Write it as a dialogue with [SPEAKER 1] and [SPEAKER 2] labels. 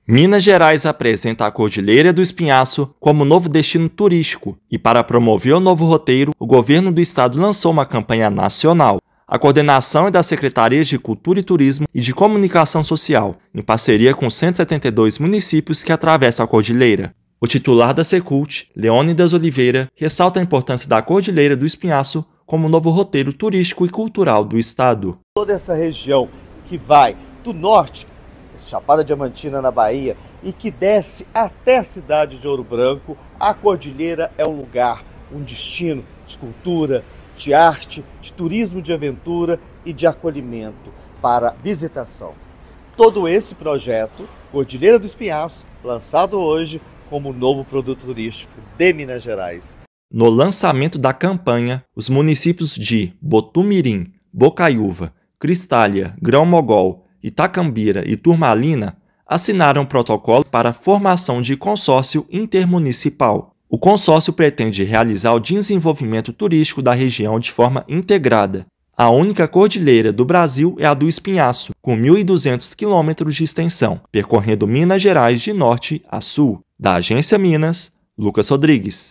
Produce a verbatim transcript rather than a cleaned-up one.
[SPEAKER 1] Minas Gerais apresenta a Cordilheira do Espinhaço como novo destino turístico e, para promover o novo roteiro, o governo do estado lançou uma campanha nacional. A coordenação é das Secretarias de Cultura e Turismo e de Comunicação Social, em parceria com cento e setenta e dois municípios que atravessam a cordilheira. O titular da Secult, Leônidas Oliveira, ressalta a importância da Cordilheira do Espinhaço como novo roteiro turístico e cultural do estado.
[SPEAKER 2] Toda essa região que vai do norte, Chapada Diamantina na Bahia, e que desce até a cidade de Ouro Branco, a Cordilheira é um lugar, um destino de cultura, de arte, de turismo de aventura e de acolhimento para visitação. Todo esse projeto, Cordilheira do Espinhaço, lançado hoje como novo produto turístico de Minas Gerais.
[SPEAKER 1] No lançamento da campanha, os municípios de Botumirim, Bocaiúva, Cristália, Grão-Mogol, Itacambira e Turmalina assinaram um protocolo para a formação de consórcio intermunicipal. O consórcio pretende realizar o desenvolvimento turístico da região de forma integrada. A única cordilheira do Brasil é a do Espinhaço, com mil e duzentos quilômetros de extensão, percorrendo Minas Gerais de norte a sul. Da Agência Minas, Lucas Rodrigues.